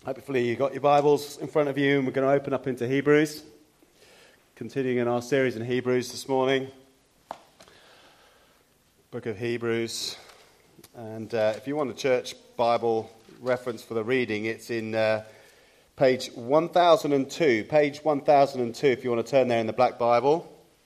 Hopefully you've got your Bibles in front of you, and we're going to open up into Hebrews. Continuing in our series in Hebrews this morning. Book of Hebrews. And if you want a church Bible reference for the reading, it's in page 1002. Page 1002 if you want to turn there in the Black Bible.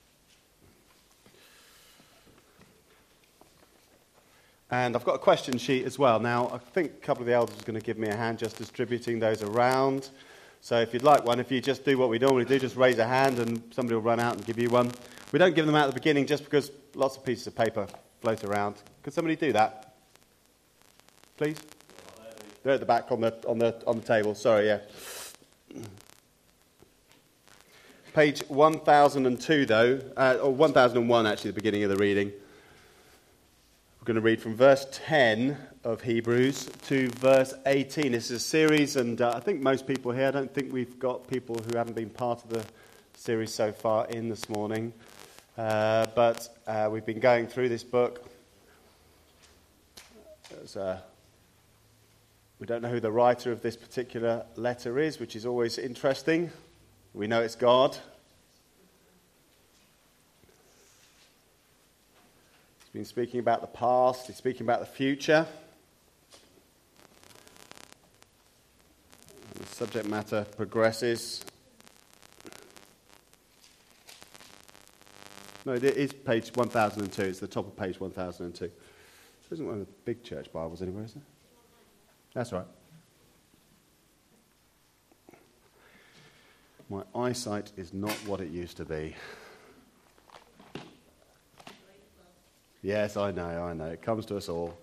And I've got a question sheet as well. Now, I think a couple of the elders are going to give me a hand just distributing those around. So if you'd like one, if you just do what we normally do, just raise a hand and somebody will run out and give you one. We don't give them out at the beginning just because lots of pieces of paper float around. Could somebody do that? Please? They're at the back on the table. Sorry, yeah. Page 1002 though, or 1001 actually, the beginning of the reading. We're going to read from verse 10 of Hebrews to verse 18. This is a series, and I think most people here, I don't think we've got people who haven't been part of the series so far in this morning. But we've been going through this book. We don't know who the writer of this particular letter is, which is always interesting. We know it's God. He's been speaking about the past, he's speaking about the future. And the subject matter progresses. No, it is page 1002. It's the top of page 1002. There isn't one of the big church Bibles anywhere, is there? That's right. My eyesight is not what it used to be. Yes, I know. It comes to us all.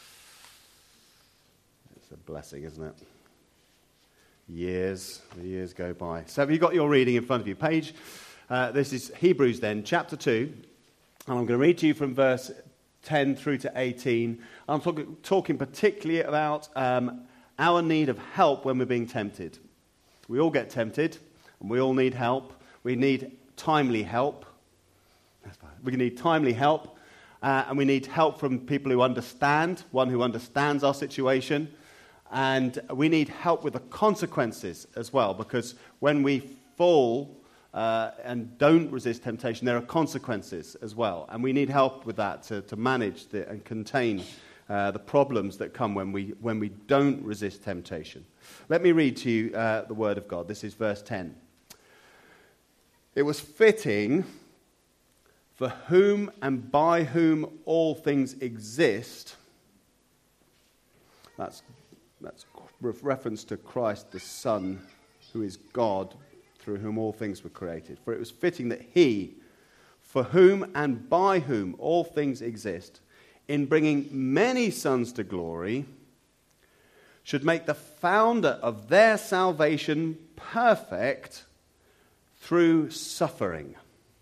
It's a blessing, isn't it? The years go by. So have you got your reading in front of you? This is Hebrews then, chapter 2. And I'm going to read to you from verse 10 through to 18. I'm talking particularly about our need of help when we're being tempted. We all get tempted, and we all need help. We need timely help. We need timely help. And we need help from people who understand, one who understands our situation. And we need help with the consequences as well, because when we fall and don't resist temptation, there are consequences as well. And we need help with that to manage and contain the problems that come when we don't resist temptation. Let me read to you the Word of God. This is verse 10. It was fitting, for whom and by whom all things exist. That's reference to Christ the Son, who is God, through whom all things were created. For it was fitting that he, for whom and by whom all things exist, in bringing many sons to glory, should make the founder of their salvation perfect through suffering.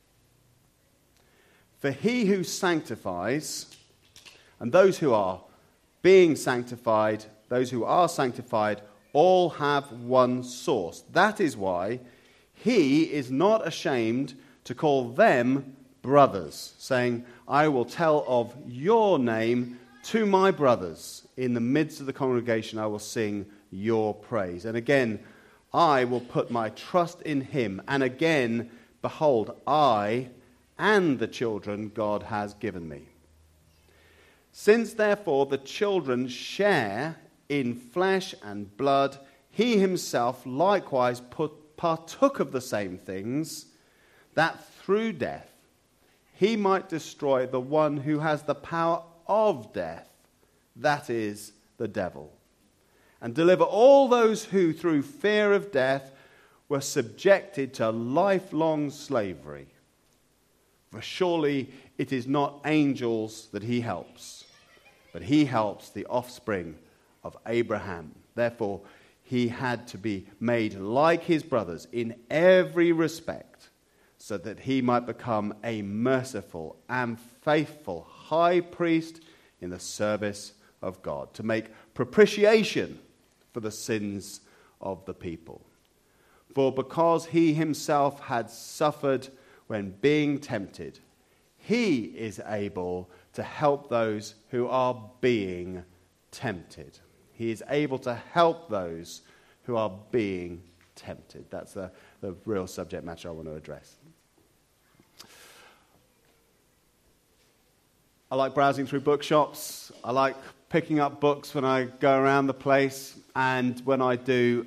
For he who sanctifies, and those who are being sanctified, those who are sanctified, all have one source. That is why he is not ashamed to call them brothers, saying, I will tell of your name to my brothers. In the midst of the congregation I will sing your praise. And again, I will put my trust in him. And again, behold, I and the children God has given me. Since therefore the children share in flesh and blood, he himself likewise partook of the same things, that through death he might destroy the one who has the power of death, that is, the devil, and deliver all those who through fear of death were subjected to lifelong slavery. For surely it is not angels that he helps, but he helps the offspring of Abraham. Therefore, he had to be made like his brothers in every respect, so that he might become a merciful and faithful high priest in the service of God, to make propitiation for the sins of the people. For because he himself had suffered when being tempted, he is able to help those who are being tempted. He is able to help those who are being tempted. That's the real subject matter I want to address. I like browsing through bookshops. I like picking up books when I go around the place. And when I do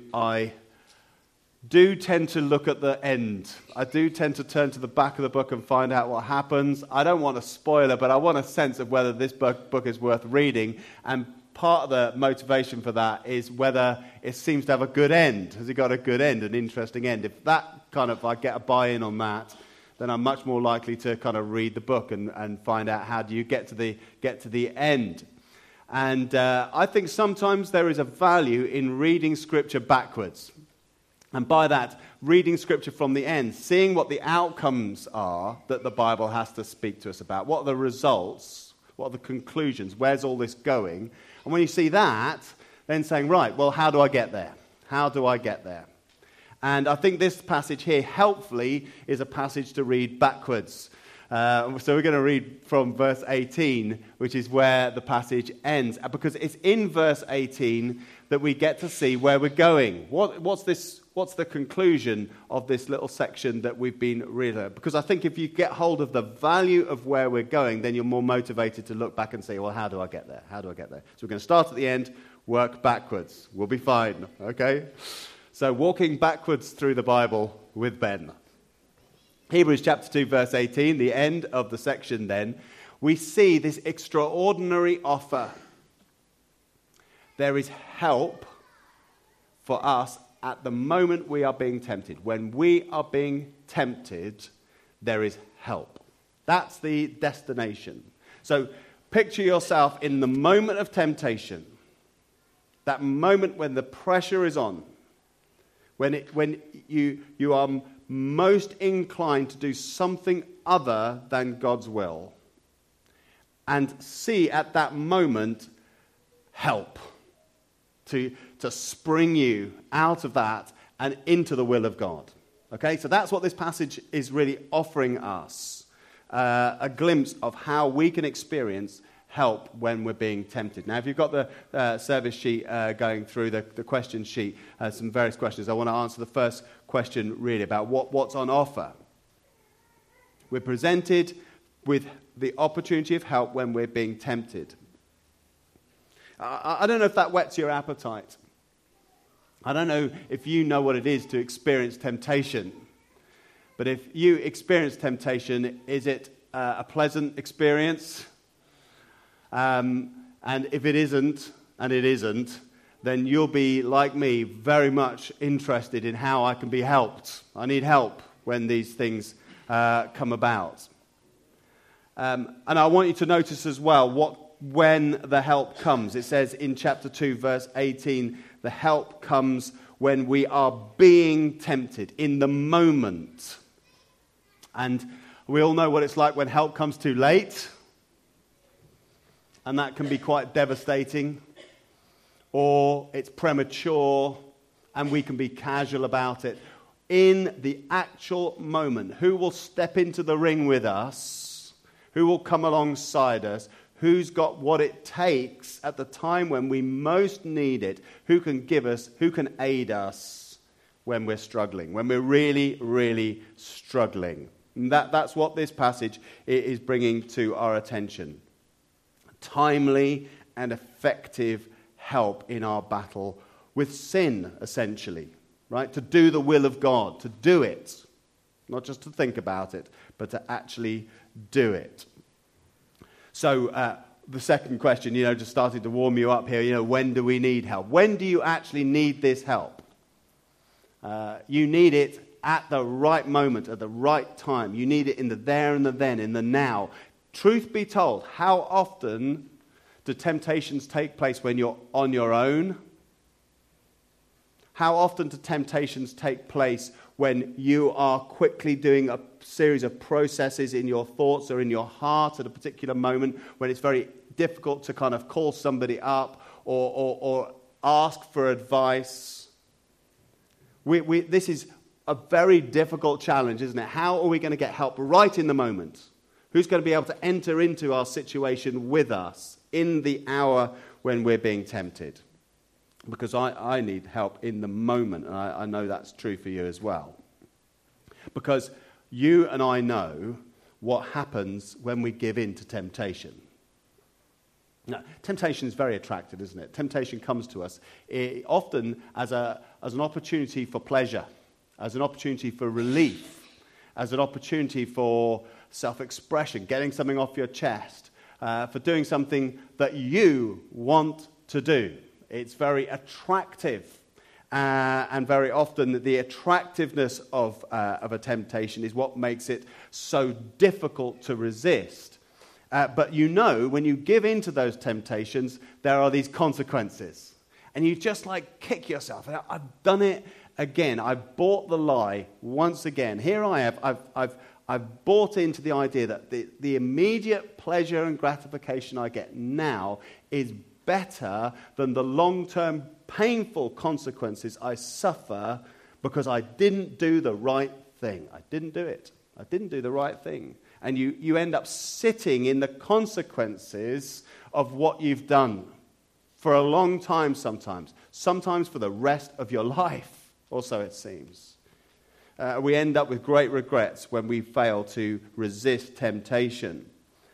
tend to look at the end. I do tend to turn to the back of the book and find out what happens. I don't want a spoiler, but I want a sense of whether this book is worth reading. And part of the motivation for that is whether it seems to have a good end. Has it got a good end, an interesting end? If I get a buy-in on that, then I'm much more likely to kind of read the book and find out how do you get to the end. And I think sometimes there is a value in reading Scripture backwards. And by that, reading Scripture from the end, seeing what the outcomes are that the Bible has to speak to us about, what are the results, what are the conclusions, where's all this going? And when you see that, then saying, right, well, how do I get there? How do I get there? And I think this passage here, helpfully, is a passage to read backwards. So we're going to read from verse 18, which is where the passage ends. Because it's in verse 18 that we get to see where we're going. What's the conclusion of this little section that we've been reading? Because I think if you get hold of the value of where we're going, then you're more motivated to look back and say, well, how do I get there? How do I get there? So we're going to start at the end, work backwards. We'll be fine, okay? So walking backwards through the Bible with Ben. Hebrews chapter 2, verse 18, the end of the section then, we see this extraordinary offer. There is help for us at the moment we are being tempted. When we are being tempted, there is help. That's the destination. So picture yourself in the moment of temptation, that moment when the pressure is on, when you are most inclined to do something other than God's will, and see at that moment help to spring you out of that and into the will of God. Okay, so that's what this passage is really offering us, a glimpse of how we can experience help when we're being tempted. Now, if you've got the service sheet going through, the question sheet, some various questions, I want to answer the first question really about what's on offer. We're presented with the opportunity of help when we're being tempted. I don't know if that whets your appetite. I don't know if you know what it is to experience temptation. But if you experience temptation, is it a pleasant experience? And if it isn't, and it isn't, then you'll be, like me, very much interested in how I can be helped. I need help when these things come about. And I want you to notice as well when the help comes. It says in chapter 2, verse 18, the help comes when we are being tempted, in the moment. And we all know what it's like when help comes too late. And that can be quite devastating. Or it's premature, and we can be casual about it. In the actual moment, who will step into the ring with us? Who will come alongside us? Who's got what it takes at the time when we most need it? Who can give us, who can aid us when we're struggling, when we're really, really struggling? And that's what this passage is bringing to our attention. Timely and effective help in our battle with sin, essentially, right? To do the will of God, to do it. Not just to think about it, but to actually do it. So the second question, just started to warm you up here, when do we need help? When do you actually need this help? You need it at the right moment, at the right time. You need it in the there and the then, in the now. Truth be told, how often do temptations take place when you're on your own? How often do temptations take place when you are quickly doing a series of processes in your thoughts or in your heart at a particular moment when it's very difficult to kind of call somebody up or ask for advice? This is a very difficult challenge, isn't it? How are we going to get help right in the moment? Who's going to be able to enter into our situation with us in the hour when we're being tempted? because I need help in the moment, and I know that's true for you as well. Because you and I know what happens when we give in to temptation. Now, temptation is very attractive, isn't it? Temptation comes to us often as an opportunity for pleasure, as an opportunity for relief, as an opportunity for self-expression, getting something off your chest, for doing something that you want to do. It's very attractive. And very often the attractiveness of a temptation is what makes it so difficult to resist. But you know, when you give in to those temptations, there are these consequences. And you just like kick yourself. I've done it again. I've bought the lie once again. Here I have. I've bought into the idea that the immediate pleasure and gratification I get now is better than the long-term painful consequences I suffer because I didn't do the right thing. I didn't do it. I didn't do the right thing. And you end up sitting in the consequences of what you've done for a long time sometimes for the rest of your life, also it seems. We end up with great regrets when we fail to resist temptation.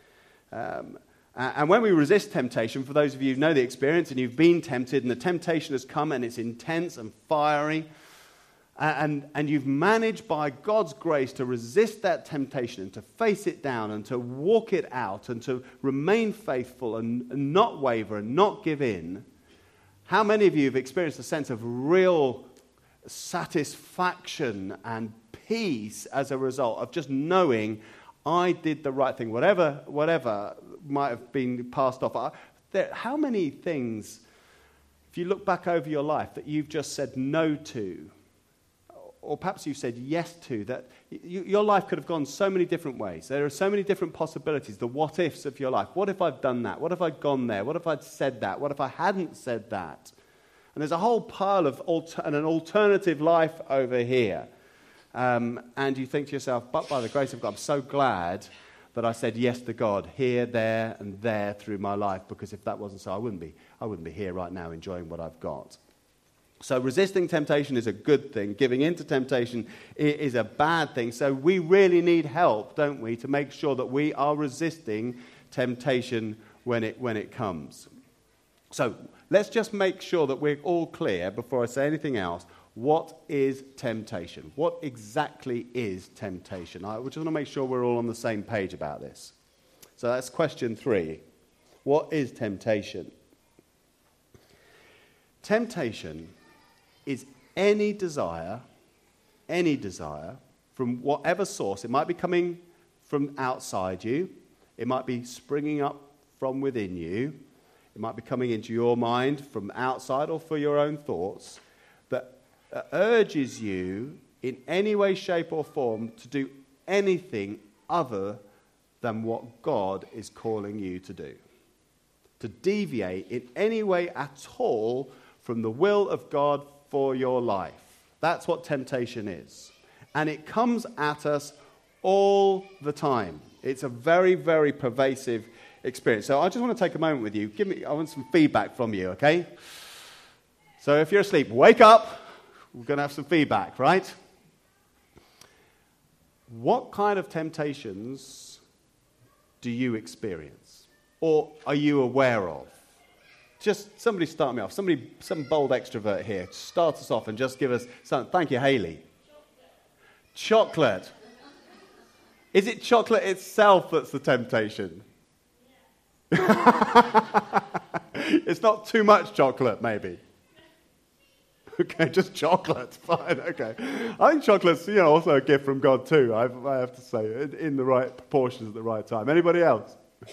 And when we resist temptation, for those of you who know the experience and you've been tempted and the temptation has come and it's intense and fiery, and you've managed by God's grace to resist that temptation and to face it down and to walk it out and to remain faithful and not waver and not give in, how many of you have experienced a sense of real satisfaction and peace as a result of just knowing I did the right thing, whatever might have been passed off. How many things, if you look back over your life, that you've just said no to, or perhaps you've said yes to, that your life could have gone so many different ways. There are so many different possibilities, the what-ifs of your life. What if I'd done that? What if I'd gone there? What if I'd said that? What if I hadn't said that? And there's a whole pile of an alternative life over here. And you think to yourself, but by the grace of God, I'm so glad that I said yes to God here, there, and there through my life, because if that wasn't so, I wouldn't be here right now enjoying what I've got. So resisting temptation is a good thing. Giving in to temptation is a bad thing. So we really need help, don't we, to make sure that we are resisting temptation when it comes. So let's just make sure that we're all clear before I say anything else. What is temptation? What exactly is temptation? I just want to make sure we're all on the same page about this. So that's question 3. What is temptation? Temptation is any desire from whatever source. It might be coming from outside you. It might be springing up from within you. It might be coming into your mind from outside or for your own thoughts, that urges you in any way, shape or form to do anything other than what God is calling you to do. To deviate in any way at all from the will of God for your life. That's what temptation is. And it comes at us all the time. It's a very, very pervasive experience. So I just want to take a moment with you. I want some feedback from you, okay? So if you're asleep, wake up. We're going to have some feedback, right? What kind of temptations do you experience? Or are you aware of? Just somebody start me off. Some bold extrovert here. Start us off and just give us something. Thank you, Hayley. Chocolate. Is it chocolate itself that's the temptation? Yeah. It's not too much chocolate, maybe. Okay, just chocolate. Fine, okay. I think chocolate's, also a gift from God too, I have to say, in the right proportions at the right time. Anybody else?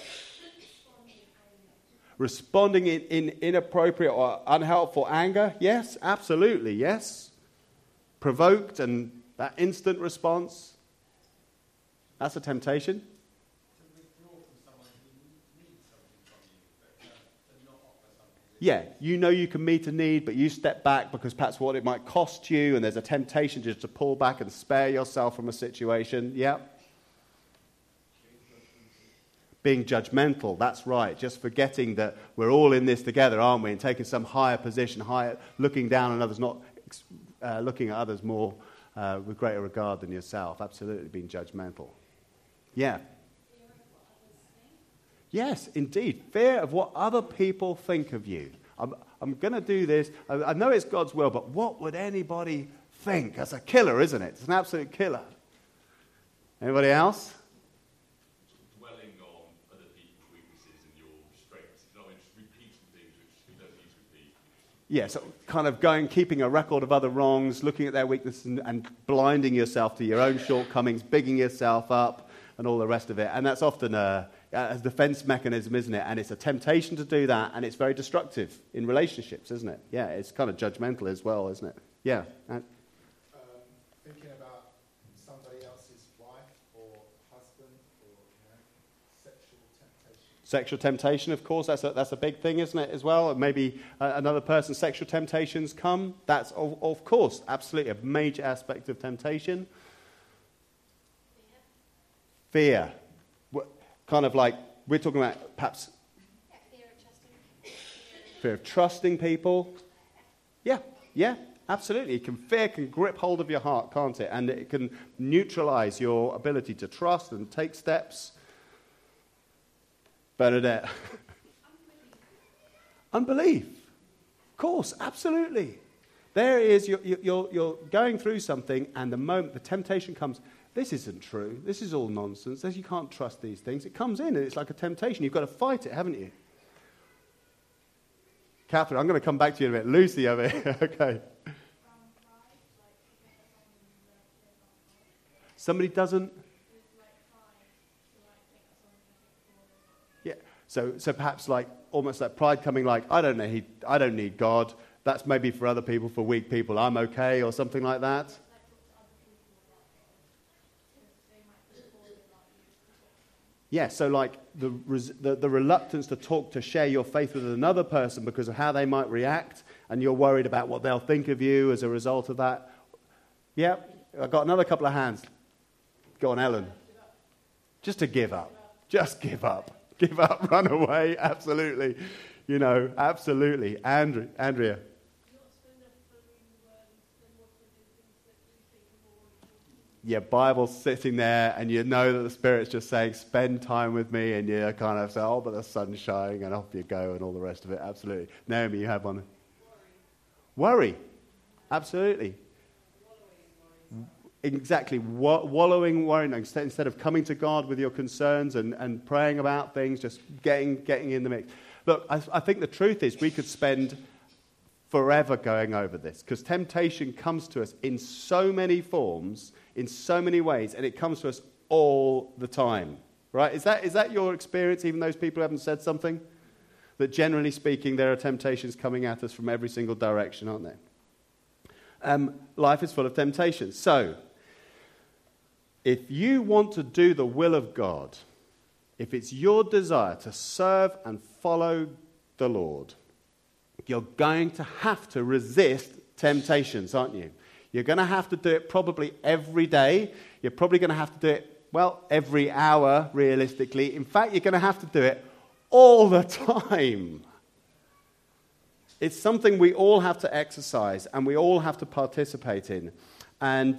Responding in inappropriate or unhelpful anger? Yes, absolutely, yes. Provoked and that instant response? That's a temptation. To withdraw from someone who needs something from you, but not offer something. Yeah, you can meet a need, but you step back because perhaps what it might cost you, and there's a temptation just to pull back and spare yourself from a situation. Yeah. being judgmental. That's right. Just forgetting that we're all in this together, aren't we? And taking some higher position, looking down on others, not looking at others more with greater regard than yourself. Absolutely being judgmental. Yeah. Yes, indeed. Fear of what other people think of you. I'm going to do this. I know it's God's will, but what would anybody think? That's a killer, isn't it? It's an absolute killer. Anybody else? Dwelling on other people's weaknesses and your strengths. Just repeating things which you don't need to repeat. Yeah, so kind of keeping a record of other wrongs, looking at their weaknesses and blinding yourself to your own shortcomings, bigging yourself up, and all the rest of it. And that's often a defense mechanism, isn't it? And it's a temptation to do that, and it's very destructive in relationships, isn't it? Yeah, it's kind of judgmental as well, isn't it? Yeah. Thinking about somebody else's wife or husband or sexual temptation. Sexual temptation, of course, that's a big thing, isn't it, as well? Maybe another person's sexual temptations come. That's, of course, absolutely a major aspect of temptation. Fear. Kind of like, we're talking about perhaps fear of trusting people. Yeah, absolutely. Fear can grip hold of your heart, can't it? And it can neutralize your ability to trust and take steps. Bernadette. Unbelief. Of course, absolutely. There is, you're going through something, and the moment the temptation comes, this isn't true. This is all nonsense. You can't trust these things. It comes in, and it's like a temptation. You've got to fight it, haven't you? Catherine, I'm going to come back to you in a bit. Lucy over here. Okay. Somebody doesn't... Yeah. So perhaps like almost like pride coming like, I don't need God. That's maybe for other people, for weak people. I'm okay, or something like that. Yeah, so like the reluctance to share your faith with another person because of how they might react, and you're worried about what they'll think of you as a result of that. Yeah, I've got another couple of hands. Go on, Ellen. Just to give up. Just give up. Give up, run away, absolutely. Absolutely. Andrea. Your Bible's sitting there, and you know that the Spirit's just saying, spend time with me, and you kind of say, oh, but the sun's shining, and off you go, and all the rest of it. Absolutely. Naomi, you have one. Worry. Absolutely. Exactly. Wallowing, worrying. Instead of coming to God with your concerns and praying about things, just getting in the mix. Look, I think the truth is we could spend forever going over this, because temptation comes to us in so many forms, in so many ways, and it comes to us all the time, right? Is that your experience, even those people who haven't said something? That generally speaking, there are temptations coming at us from every single direction, aren't there? Life is full of temptations. So, if you want to do the will of God, if it's your desire to serve and follow the Lord, you're going to have to resist temptations, aren't you? You're going to have to do it probably every day. You're probably going to have to do it, every hour, realistically. In fact, you're going to have to do it all the time. It's something we all have to exercise, and we all have to participate in. And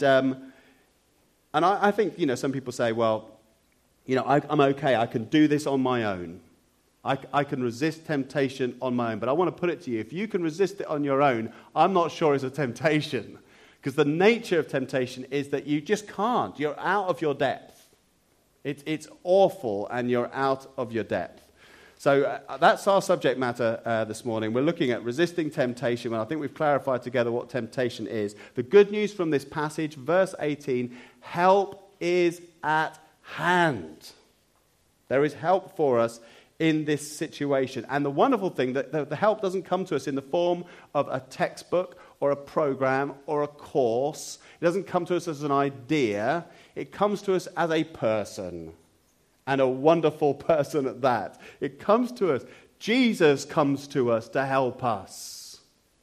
I think, some people say, I'm okay. I can do this on my own. I can resist temptation on my own. But I want to put it to you, if you can resist it on your own, I'm not sure it's a temptation. Because the nature of temptation is that you just can't. You're out of your depth. It's awful, and you're out of your depth. So that's our subject matter this morning. We're looking at resisting temptation, and I think we've clarified together what temptation is. The good news from this passage, verse 18, help is at hand. There is help for us in this situation. And the wonderful thing, that the help doesn't come to us in the form of a textbook or a program or a course. It doesn't come to us as an idea. It comes to us as a person, and a wonderful person at that. It comes to us. Jesus comes to us to help us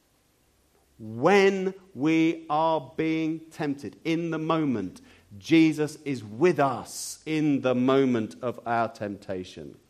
when we are being tempted. In the moment, Jesus is with us in the moment of our temptation.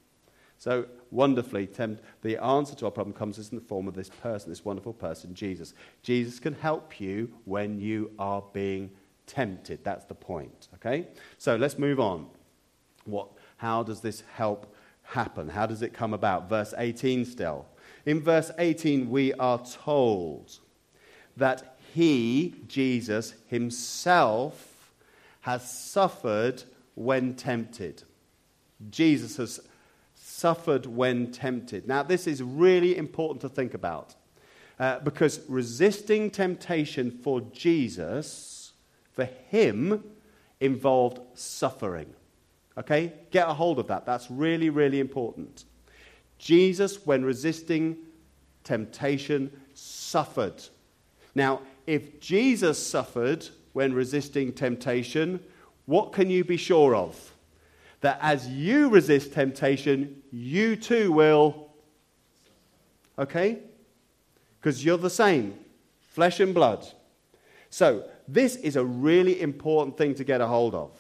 So wonderfully, the answer to our problem comes in the form of this person, this wonderful person, Jesus. Jesus can help you when you are being tempted. That's the point, okay? So let's move on. How does this help happen? How does it come about? Verse 18 still. In verse 18, we are told that he, Jesus, himself has suffered when tempted. Jesus has suffered when tempted. Now, this is really important to think about because resisting temptation for Jesus, for him, involved suffering. Okay? Get a hold of that. That's really, really important. Jesus, when resisting temptation, suffered. Now, if Jesus suffered when resisting temptation, what can you be sure of? That as you resist temptation, you too will. Okay? Because you're the same. Flesh and blood. So, this is a really important thing to get a hold of.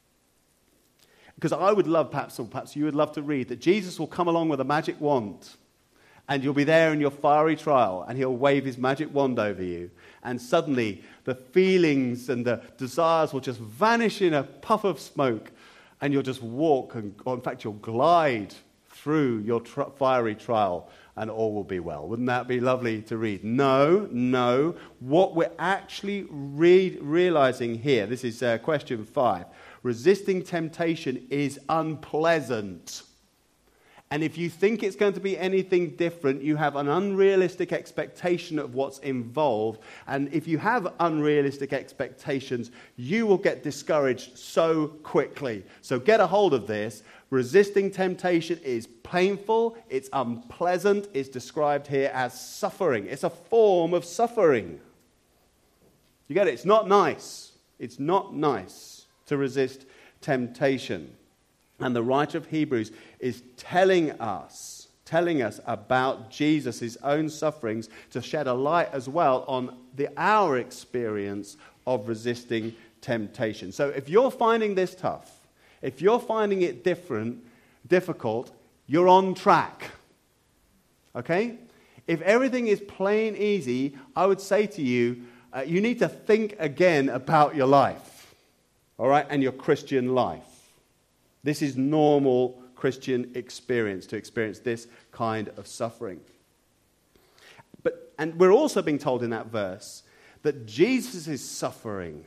Because I would love, perhaps you would love to read, that Jesus will come along with a magic wand. And you'll be there in your fiery trial, and he'll wave his magic wand over you. And suddenly, the feelings and the desires will just vanish in a puff of smoke. And you'll just walk, or in fact, you'll glide through your fiery trial, and all will be well. Wouldn't that be lovely to read? No. What we're actually realizing here, this is question 5. Resisting temptation is unpleasant. And if you think it's going to be anything different, you have an unrealistic expectation of what's involved. And if you have unrealistic expectations, you will get discouraged so quickly. So get a hold of this. Resisting temptation is painful, it's unpleasant, it's described here as suffering. It's a form of suffering. You get it? It's not nice. It's not nice to resist temptation. And the writer of Hebrews is telling us about Jesus' own sufferings to shed a light as well on our experience of resisting temptation. So if you're finding this tough, if you're finding it difficult, you're on track. Okay? If everything is plain easy, I would say to you, you need to think again about your life. All right? And your Christian life. This is normal Christian experience, to experience this kind of suffering. And we're also being told in that verse that Jesus' suffering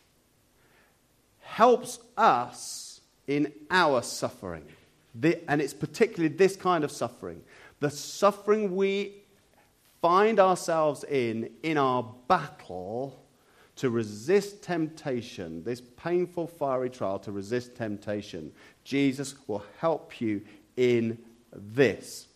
helps us in our suffering. And it's particularly this kind of suffering. The suffering we find ourselves in our battle to resist temptation, this painful, fiery trial to resist temptation. Jesus will help you in this.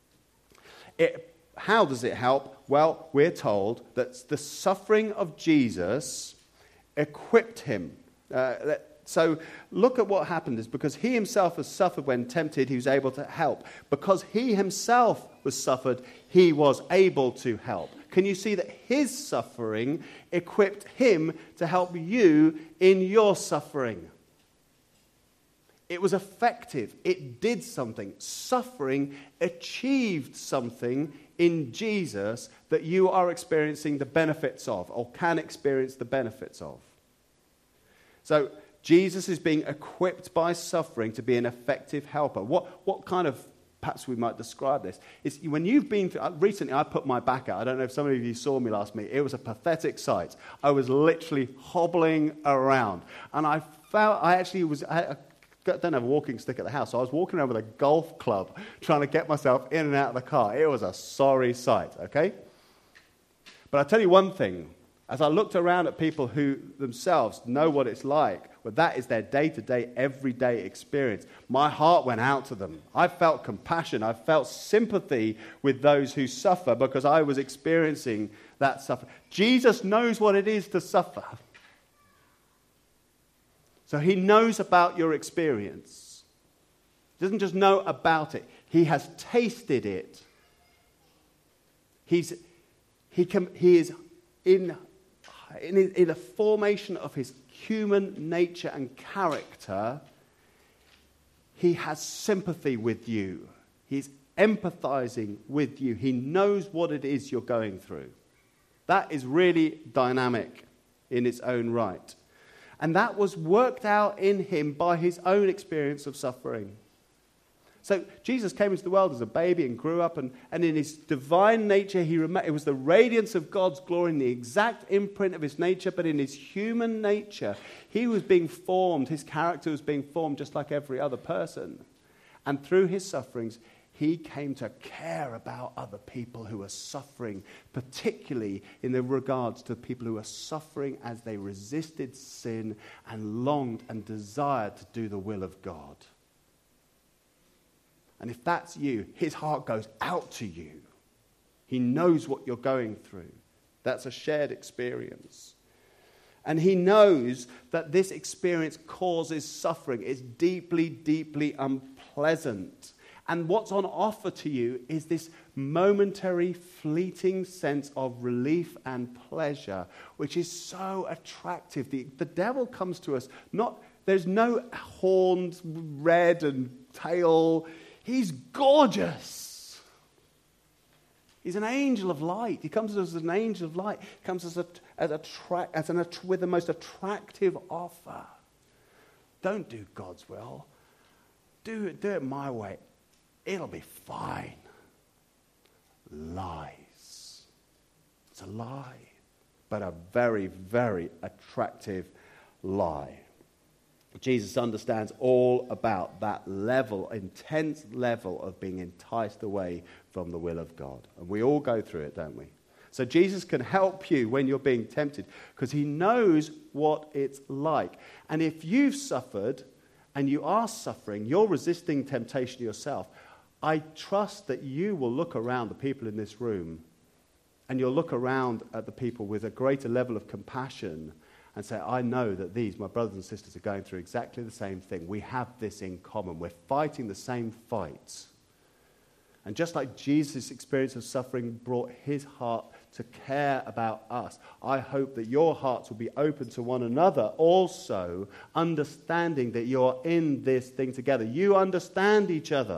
How does it help? Well, we're told that the suffering of Jesus equipped him. So look at what happened is because he himself has suffered when tempted, he was able to help. Because he himself was suffered, he was able to help. Can you see that his suffering equipped him to help you in your suffering? It was effective. It did something. Suffering achieved something in Jesus that you are experiencing the benefits of, or can experience the benefits of. So Jesus is being equipped by suffering to be an effective helper. What kind of, perhaps we might describe this, is when you've been through, recently I put my back out. I don't know if some of you saw me last week. It was a pathetic sight. I was literally hobbling around. And I don't have a walking stick at the house, so I was walking around with a golf club trying to get myself in and out of the car. It was a sorry sight, okay? But I'll tell you one thing. As I looked around at people who themselves know what it's like, well, that is their day-to-day, everyday experience, my heart went out to them. I felt compassion. I felt sympathy with those who suffer because I was experiencing that suffering. Jesus knows what it is to suffer. So he knows about your experience. He doesn't just know about it. He has tasted it. He is in the formation of his human nature and character. He has sympathy with you. He's empathizing with you. He knows what it is you're going through. That is really dynamic in its own right. And that was worked out in him by his own experience of suffering. So Jesus came into the world as a baby and grew up, and in his divine nature, it was the radiance of God's glory in the exact imprint of his nature, but in his human nature, he was being formed, his character was being formed just like every other person. And through his sufferings, he came to care about other people who are suffering, particularly in the regards to people who are suffering as they resisted sin and longed and desired to do the will of God. And if that's you, his heart goes out to you. He knows what you're going through. That's a shared experience. And he knows that this experience causes suffering. It's deeply, deeply unpleasant. And what's on offer to you is this momentary, fleeting sense of relief and pleasure, which is so attractive. The devil comes to us, there's no horns, red and tail. He's gorgeous. He's an angel of light. He comes to us as an angel of light. He comes with the most attractive offer. Don't do God's will. Do it my way. It'll be fine. Lies. It's a lie, but a very, very attractive lie. Jesus understands all about that intense level of being enticed away from the will of God. And we all go through it, don't we? So Jesus can help you when you're being tempted because he knows what it's like. And if you've suffered and you are suffering, you're resisting temptation yourself, I trust that you will look around the people in this room and you'll look around at the people with a greater level of compassion and say, I know that my brothers and sisters are going through exactly the same thing. We have this in common. We're fighting the same fight. And just like Jesus' experience of suffering brought his heart to care about us, I hope that your hearts will be open to one another also, understanding that you're in this thing together. You understand each other.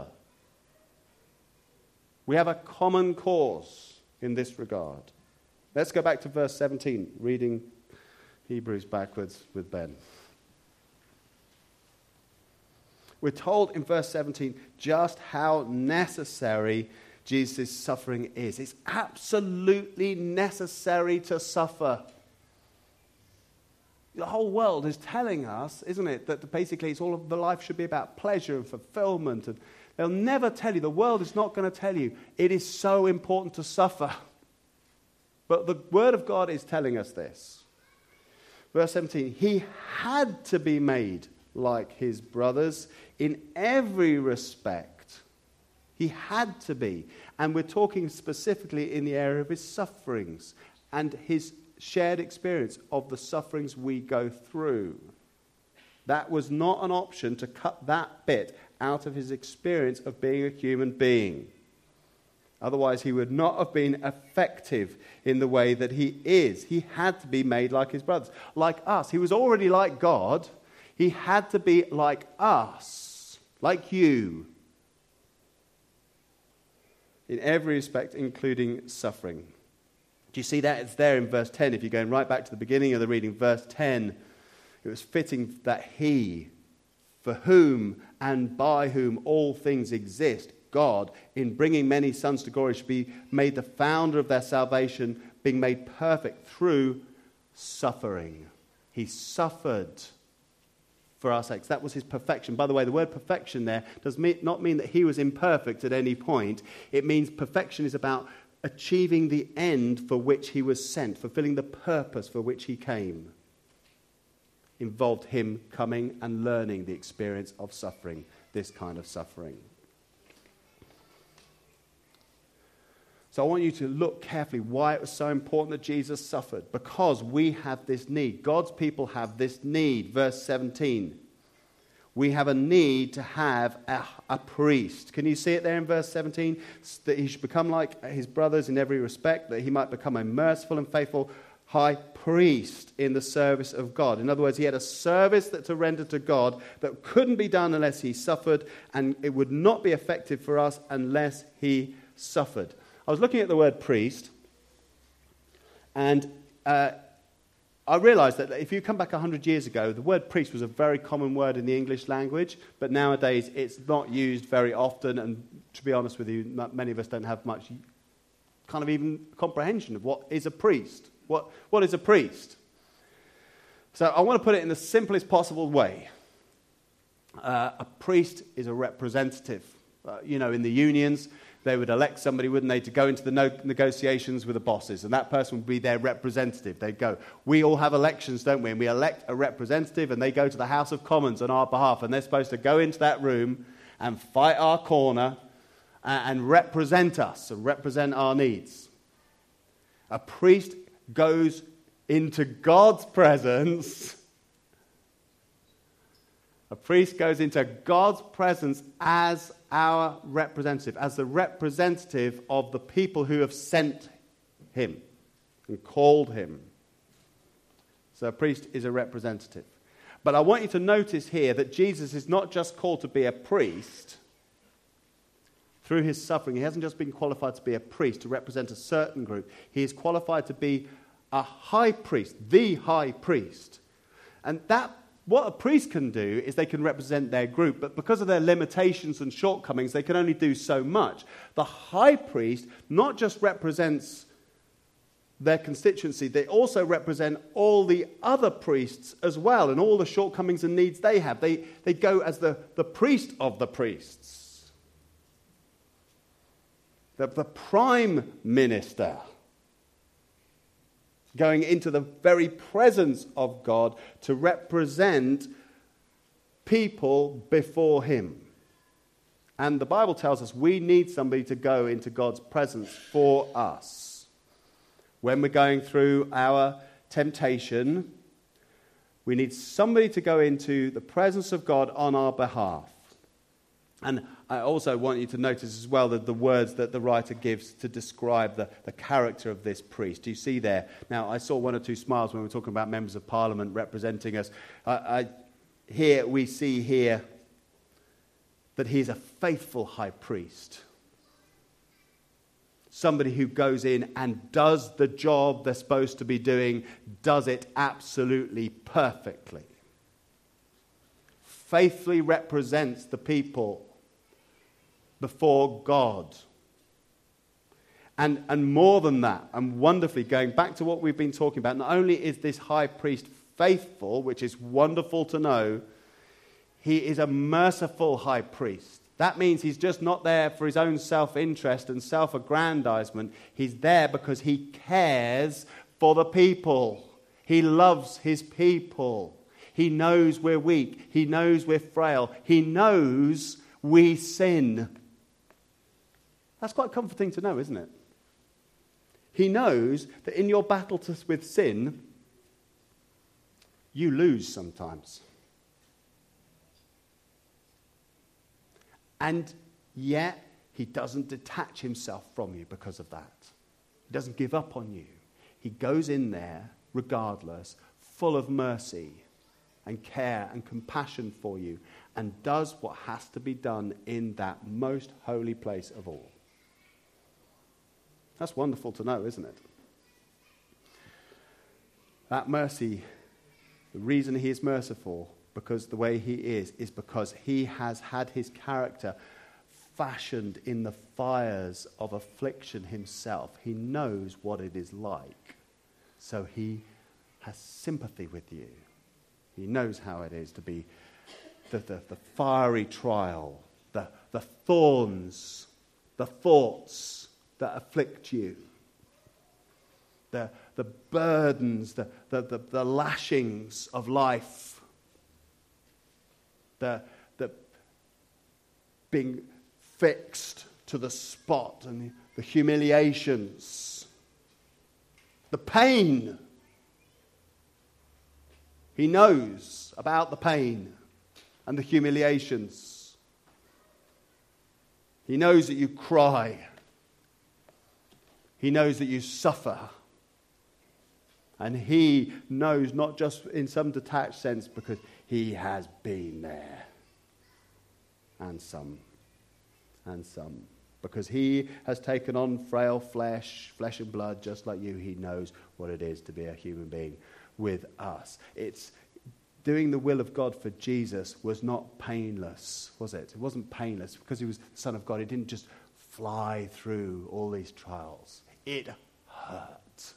We have a common cause in this regard. Let's go back to verse 17, reading Hebrews backwards with Ben. We're told in verse 17 just how necessary Jesus' suffering is. It's absolutely necessary to suffer. The whole world is telling us, isn't it, that basically it's all of the life should be about pleasure and fulfillment. And they'll never tell you, the world is not going to tell you, it is so important to suffer. But the Word of God is telling us this. Verse 17, he had to be made like his brothers in every respect. He had to be. And we're talking specifically in the area of his sufferings and his shared experience of the sufferings we go through. That was not an option to cut that bit out of his experience of being a human being. Otherwise, he would not have been effective in the way that he is. He had to be made like his brothers, like us. He was already like God. He had to be like us, like you, in every respect, including suffering. Do you see that? It's there in verse 10. If you're going right back to the beginning of the reading, verse 10, it was fitting that he, for whom and by whom all things exist, God, in bringing many sons to glory, should be made the founder of their salvation, being made perfect through suffering. He suffered for our sakes. That was his perfection. By the way, the word perfection there does not mean that he was imperfect at any point. It means perfection is about achieving the end for which he was sent, fulfilling the purpose for which he came. Involved him coming and learning the experience of suffering, this kind of suffering. So I want you to look carefully why it was so important that Jesus suffered. Because we have this need. God's people have this need. Verse 17. We have a need to have a priest. Can you see it there in verse 17? That he should become like his brothers in every respect, that he might become a merciful and faithful high priest in the service of God. In other words, he had a service that to render to God that couldn't be done unless he suffered, and it would not be effective for us unless he suffered. I was looking at the word priest, and I realized that if you come back 100 years ago, the word priest was a very common word in the English language, but nowadays it's not used very often, and to be honest with you, many of us don't have much kind of even comprehension of what is a priest. What is a priest? So I want to put it in the simplest possible way. A priest is a representative. In the unions, they would elect somebody, wouldn't they, to go into the negotiations with the bosses, and that person would be their representative. They'd go, we all have elections, don't we? And we elect a representative, and they go to the House of Commons on our behalf, and they're supposed to go into that room and fight our corner and represent us and represent our needs. A priest goes into God's presence. A priest goes into God's presence as our representative, as the representative of the people who have sent him and called him. So a priest is a representative. But I want you to notice here that Jesus is not just called to be a priest. Through his suffering, he hasn't just been qualified to be a priest, to represent a certain group. He is qualified to be a high priest, the high priest. And what a priest can do is they can represent their group, but because of their limitations and shortcomings, they can only do so much. The high priest not just represents their constituency, they also represent all the other priests as well, and all the shortcomings and needs they have. They go as the priest of the priests. The prime minister going into the very presence of God to represent people before him. And the Bible tells us we need somebody to go into God's presence for us. When we're going through our temptation, we need somebody to go into the presence of God on our behalf. And I also want you to notice as well that the words that the writer gives to describe the character of this priest. Do you see there? Now, I saw one or two smiles when we were talking about members of Parliament representing us. We see here that he's a faithful high priest. Somebody who goes in and does the job they're supposed to be doing, does it absolutely perfectly. Faithfully represents the people before God. And more than that, and wonderfully, going back to what we've been talking about, not only is this high priest faithful, which is wonderful to know, he is a merciful high priest. That means he's just not there for his own self-interest and self-aggrandizement. He's there because he cares for the people. He loves his people. He knows we're weak. He knows we're frail. He knows we sin. That's quite comforting to know, isn't it? He knows that in your battle with sin, you lose sometimes. And yet, he doesn't detach himself from you because of that. He doesn't give up on you. He goes in there, regardless, full of mercy and care and compassion for you, and does what has to be done in that most holy place of all. That's wonderful to know, isn't it? That mercy, the reason he is merciful, because the way he is because he has had his character fashioned in the fires of affliction himself. He knows what it is like. So he has sympathy with you. He knows how it is to be the fiery trial, the thorns, the thoughts that afflict you, the burdens, the lashings of life, the being fixed to the spot, and the humiliations, the pain. He knows about the pain and the humiliations. He knows that you cry. He knows that you suffer. And he knows, not just in some detached sense, because he has been there. And some. Because he has taken on frail flesh and blood, just like you. He knows what it is to be a human being with us. It's doing the will of God for Jesus was not painless, was it? It wasn't painless because he was the Son of God. He didn't just fly through all these trials. It hurt.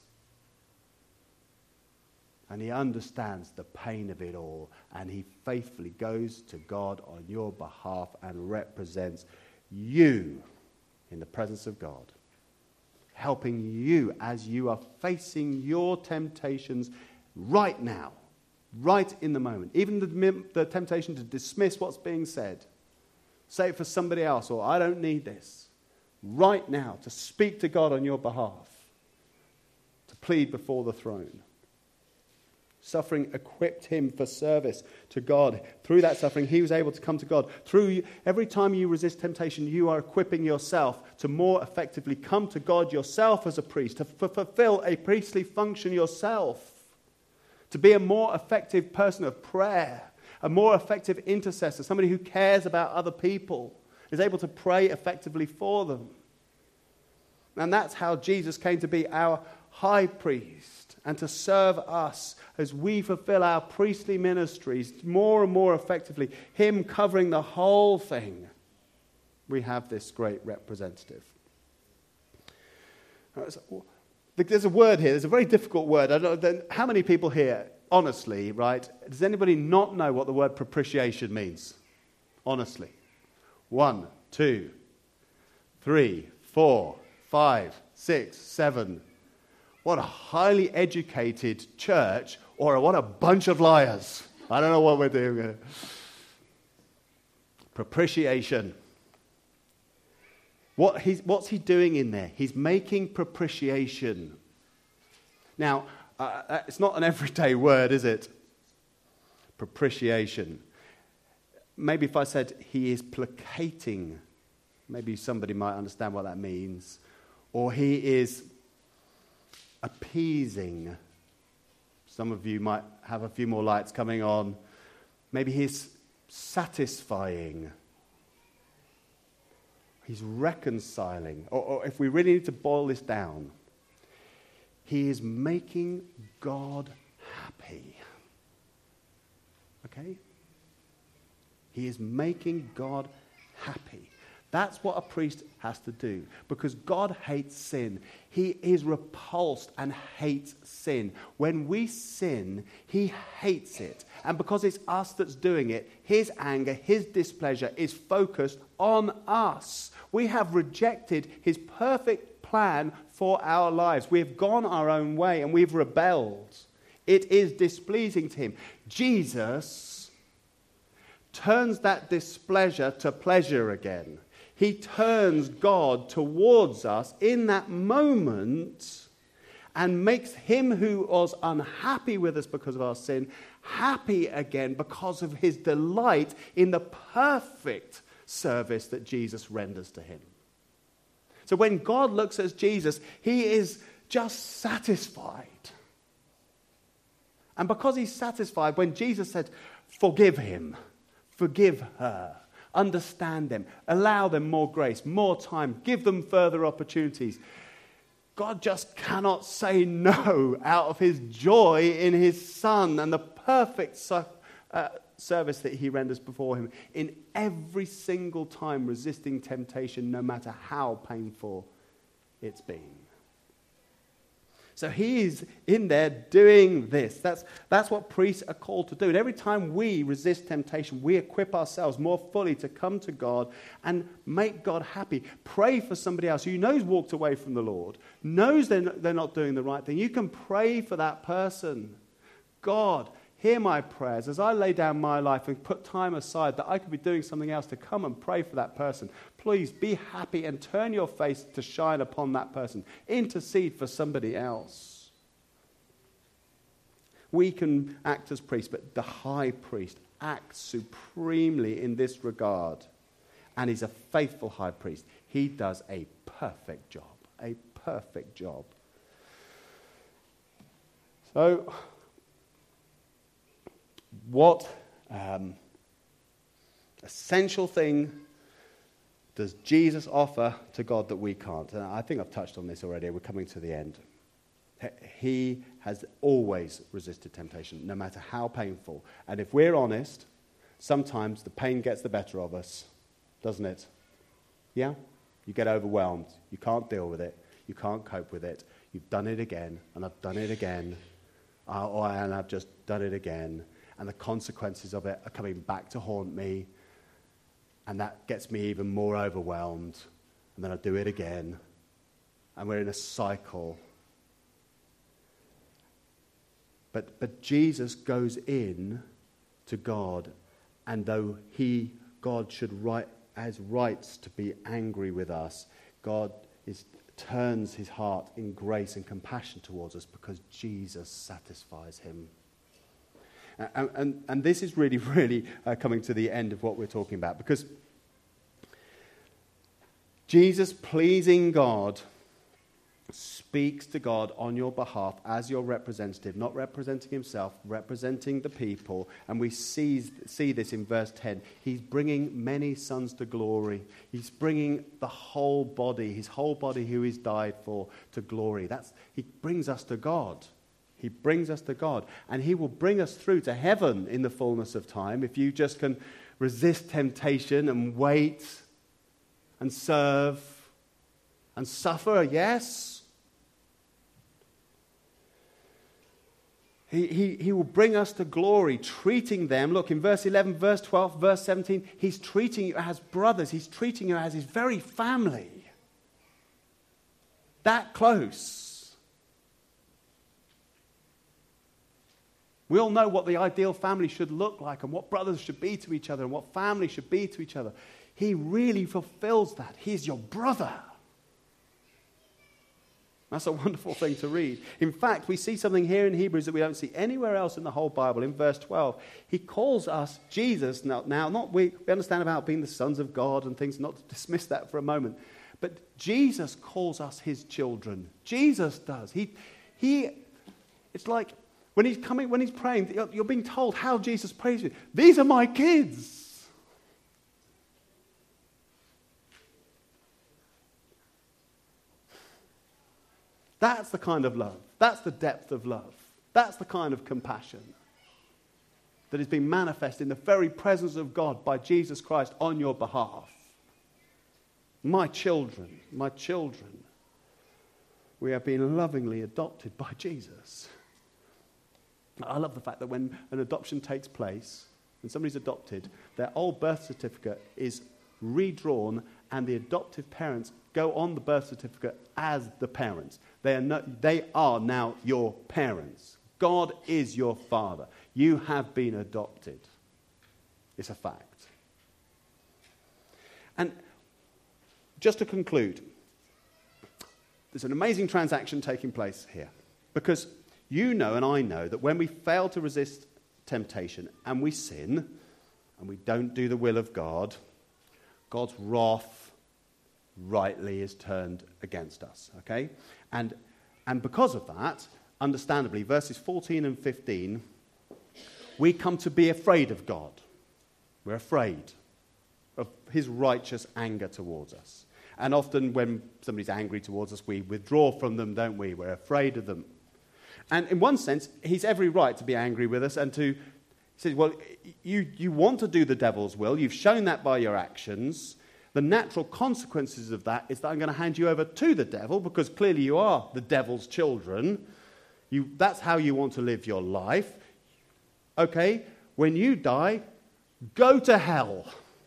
And he understands the pain of it all. And he faithfully goes to God on your behalf and represents you in the presence of God, helping you as you are facing your temptations right now, right in the moment. Even the temptation to dismiss what's being said, say it for somebody else, or I don't need this. Right now, to speak to God on your behalf, to plead before the throne. Suffering equipped him for service to God. Through that suffering, he was able to come to God. Every time you resist temptation, you are equipping yourself to more effectively come to God yourself as a priest, to fulfill a priestly function yourself, to be a more effective person of prayer, a more effective intercessor, somebody who cares about other people, is able to pray effectively for them. And that's how Jesus came to be our high priest and to serve us as we fulfill our priestly ministries more and more effectively, him covering the whole thing. We have this great representative. There's a word here, there's a very difficult word. I don't know, how many people here, honestly, right, does anybody not know what the word propitiation means? Honestly. 1, 2, 3, 4, 5, 6, 7. What a highly educated church, or what a bunch of liars. I don't know what we're doing here. Propitiation. What's he doing in there? He's making propitiation. Now, it's not an everyday word, is it? Propitiation. Maybe if I said he is placating, maybe somebody might understand what that means. Or he is appeasing. Some of you might have a few more lights coming on. Maybe he's satisfying. He's reconciling. Or if we really need to boil this down, he is making God happy. Okay? He is making God happy. That's what a priest has to do, because God hates sin. He is repulsed and hates sin. When we sin, he hates it. And because it's us that's doing it, his anger, his displeasure is focused on us. We have rejected his perfect plan for our lives. We've gone our own way and we've rebelled. It is displeasing to him. Jesus turns that displeasure to pleasure again. He turns God towards us in that moment and makes him who was unhappy with us because of our sin happy again because of his delight in the perfect service that Jesus renders to him. So when God looks at Jesus, he is just satisfied. And because he's satisfied, when Jesus said, forgive him, forgive her, understand them, allow them more grace, more time, give them further opportunities, God just cannot say no out of his joy in his Son and the perfect service that he renders before him in every single time resisting temptation, no matter how painful it's been. So he's in there doing this. That's what priests are called to do. And every time we resist temptation, we equip ourselves more fully to come to God and make God happy. Pray for somebody else who you know's walked away from the Lord, knows they're not doing the right thing. You can pray for that person. God, hear my prayers as I lay down my life and put time aside that I could be doing something else to come and pray for that person. Please be happy and turn your face to shine upon that person. Intercede for somebody else. We can act as priests, but the high priest acts supremely in this regard. And he's a faithful high priest. He does a perfect job. A perfect job. So, what essential thing does Jesus offer to God that we can't? And I think I've touched on this already. We're coming to the end. He has always resisted temptation, no matter how painful. And if we're honest, sometimes the pain gets the better of us, doesn't it? Yeah? You get overwhelmed. You can't deal with it. You can't cope with it. You've done it again, and I've done it again, and I've just done it again. And the consequences of it are coming back to haunt me, and that gets me even more overwhelmed. And then I do it again, and we're in a cycle. But Jesus goes in to God, and though God should has rights to be angry with us, God turns his heart in grace and compassion towards us because Jesus satisfies him. And this is really, really coming to the end of what we're talking about, because Jesus pleasing God speaks to God on your behalf as your representative, not representing himself, representing the people. And we see this in verse 10. He's bringing many sons to glory. He's bringing the whole body, his whole body who he's died for, to glory. He brings us to God. He brings us to God. And he will bring us through to heaven in the fullness of time if you just can resist temptation and wait and serve and suffer, yes. He will bring us to glory, treating them. Look, in verse 11, verse 12, verse 17, he's treating you as brothers. He's treating you as his very family. That close. We all know what the ideal family should look like and what brothers should be to each other and what family should be to each other. He really fulfills that. He's your brother. That's a wonderful thing to read. In fact, we see something here in Hebrews that we don't see anywhere else in the whole Bible. In verse 12, he calls us Jesus. We understand about being the sons of God and things, not to dismiss that for a moment. But Jesus calls us his children. Jesus does. It's like when he's praying, you're being told how Jesus prays you. These are my kids. That's the kind of love. That's the depth of love. That's the kind of compassion that is being manifest in the very presence of God by Jesus Christ on your behalf. My children, we have been lovingly adopted by Jesus. I love the fact that when an adoption takes place, when somebody's adopted, their old birth certificate is redrawn and the adoptive parents go on the birth certificate as the parents. They are now your parents. God is your father. You have been adopted. It's a fact. And just to conclude, there's an amazing transaction taking place here. Because you know and I know that when we fail to resist temptation and we sin and we don't do the will of God, God's wrath rightly is turned against us, okay? And because of that, understandably, verses 14 and 15, we come to be afraid of God. We're afraid of his righteous anger towards us. And often when somebody's angry towards us, we withdraw from them, don't we? We're afraid of them. And in one sense, he's every right to be angry with us and to say, well, you want to do the devil's will. You've shown that by your actions. The natural consequences of that is that I'm going to hand you over to the devil because clearly you are the devil's children. That's how you want to live your life. Okay, when you die, go to hell.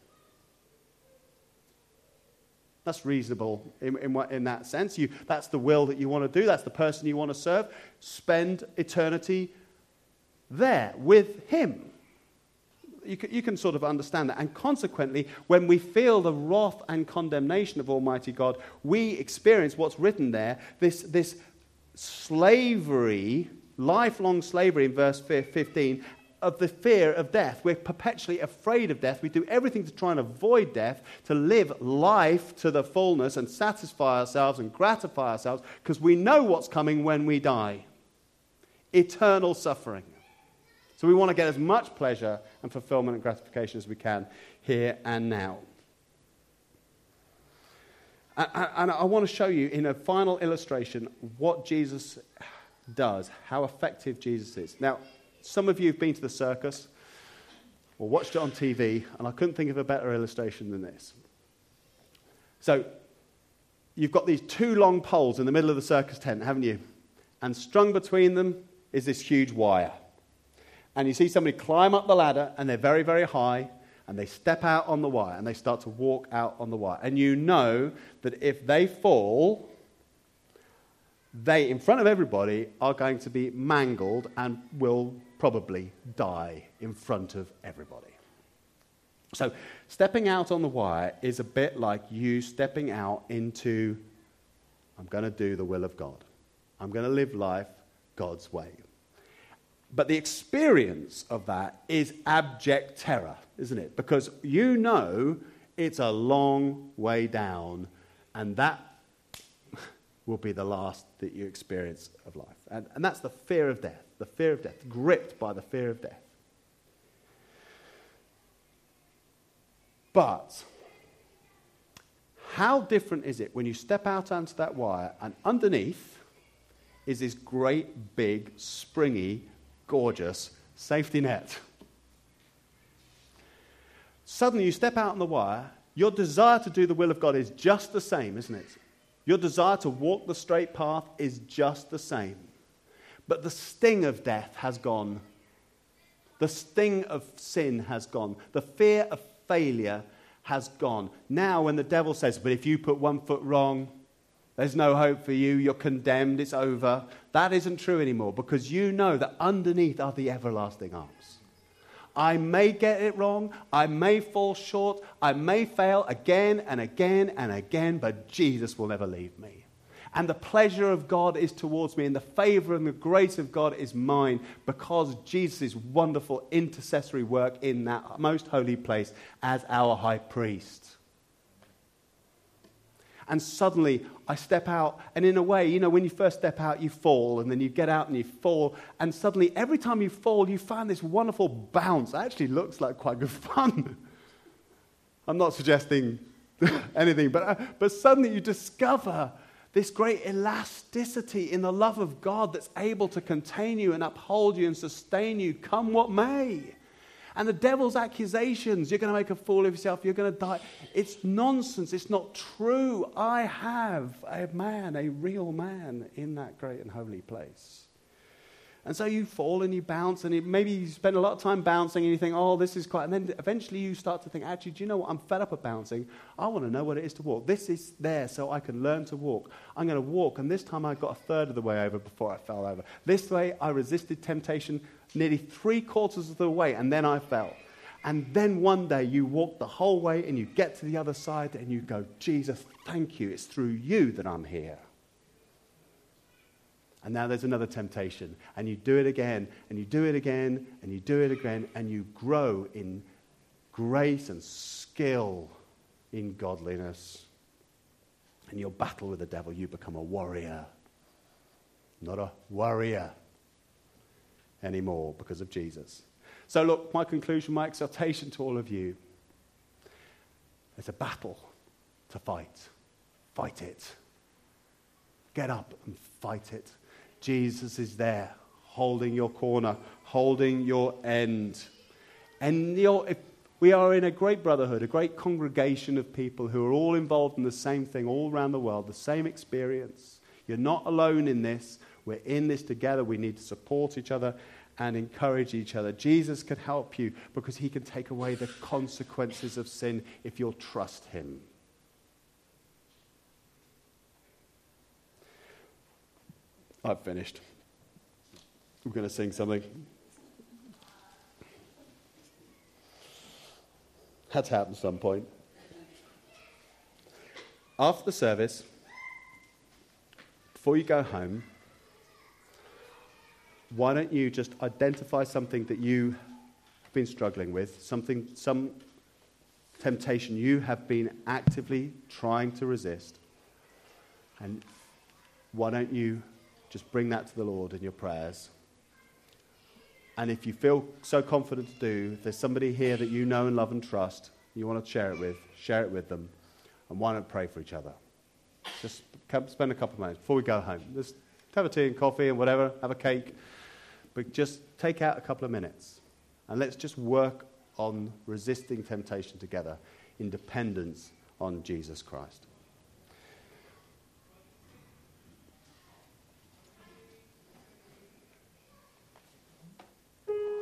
That's reasonable in that sense. That's the will that you want to do. That's the person you want to serve. Spend eternity there with him. You can sort of understand that. And consequently, when we feel the wrath and condemnation of Almighty God, we experience what's written there, this slavery, lifelong slavery in verse 15, of the fear of death. We're perpetually afraid of death. We do everything to try and avoid death, to live life to the fullness and satisfy ourselves and gratify ourselves, because we know what's coming when we die. eternal suffering. So we want to get as much pleasure and fulfillment and gratification as we can here and now. And I want to show you in a final illustration what Jesus does, how effective Jesus is. Now, some of you have been to the circus or watched it on TV, and I couldn't think of a better illustration than this. So, you've got these two long poles in the middle of the circus tent, haven't you? And strung between them is this huge wire. And you see somebody climb up the ladder, and they're very, very high, and they step out on the wire, and they start to walk out on the wire. And you know that if they fall, they, in front of everybody, are going to be mangled and will probably die in front of everybody. So stepping out on the wire is a bit like you stepping out into, I'm going to do the will of God. I'm going to live life God's way. But the experience of that is abject terror, isn't it? Because you know it's a long way down, and that will be the last that you experience of life. And that's the fear of death, gripped by the fear of death. But how different is it when you step out onto that wire and underneath is this great, big, springy, gorgeous safety net? Suddenly you step out on the wire, your desire to do the will of God is just the same, isn't it? Your desire to walk the straight path is just the same. But the sting of death has gone. The sting of sin has gone. The fear of failure has gone. Now when the devil says, but if you put one foot wrong, there's no hope for you, you're condemned, it's over. That isn't true anymore, because you know that underneath are the everlasting arms. I may get it wrong, I may fall short, I may fail again and again and again, but Jesus will never leave me. And the pleasure of God is towards me, and the favor and the grace of God is mine, because Jesus' wonderful intercessory work in that most holy place as our high priest. And suddenly I step out, and in a way, you know, when you first step out, you fall, and then you get out and you fall, and suddenly every time you fall, you find this wonderful bounce. It actually looks like quite good fun. I'm not suggesting anything, but suddenly you discover this great elasticity in the love of God that's able to contain you and uphold you and sustain you, come what may. And the devil's accusations, you're going to make a fool of yourself, you're going to die, it's nonsense, it's not true. I have a man, a real man, in that great and holy place. And so you fall and you bounce, and maybe you spend a lot of time bouncing and you think, oh, this is quite... And then eventually you start to think, actually, do you know what? I'm fed up of bouncing. I want to know what it is to walk. This is there so I can learn to walk. I'm going to walk, and this time I got a third of the way over before I fell over. This way I resisted temptation nearly 3/4 of the way, and then I fell. And then one day you walk the whole way and you get to the other side and you go, Jesus, thank you. It's through you that I'm here. And now there's another temptation. And you do it again, and you do it again, and you do it again, and you grow in grace and skill in godliness. And you'll battle with the devil. You become a warrior, not a worrier anymore because of Jesus. So look, my conclusion, my exhortation to all of you, it's a battle to fight. Fight it. Get up and fight it. Jesus is there, holding your corner, holding your end. And if we are in a great brotherhood, a great congregation of people who are all involved in the same thing all around the world, the same experience. You're not alone in this. We're in this together. We need to support each other and encourage each other. Jesus can help you because he can take away the consequences of sin if you'll trust him. I've finished. I'm going to sing something. Had to happen at some point. After the service, before you go home, why don't you just identify something that you have been struggling with, some temptation you have been actively trying to resist, and why don't you just bring that to the Lord in your prayers And if you feel so confident to do, if there's somebody here that you know and love and trust, you want to share it with them. And why not pray for each other? Just spend a couple of minutes before we go home. Just have a tea and coffee and whatever, have a cake. But just take out a couple of minutes. And let's just work on resisting temptation together in dependence on Jesus Christ.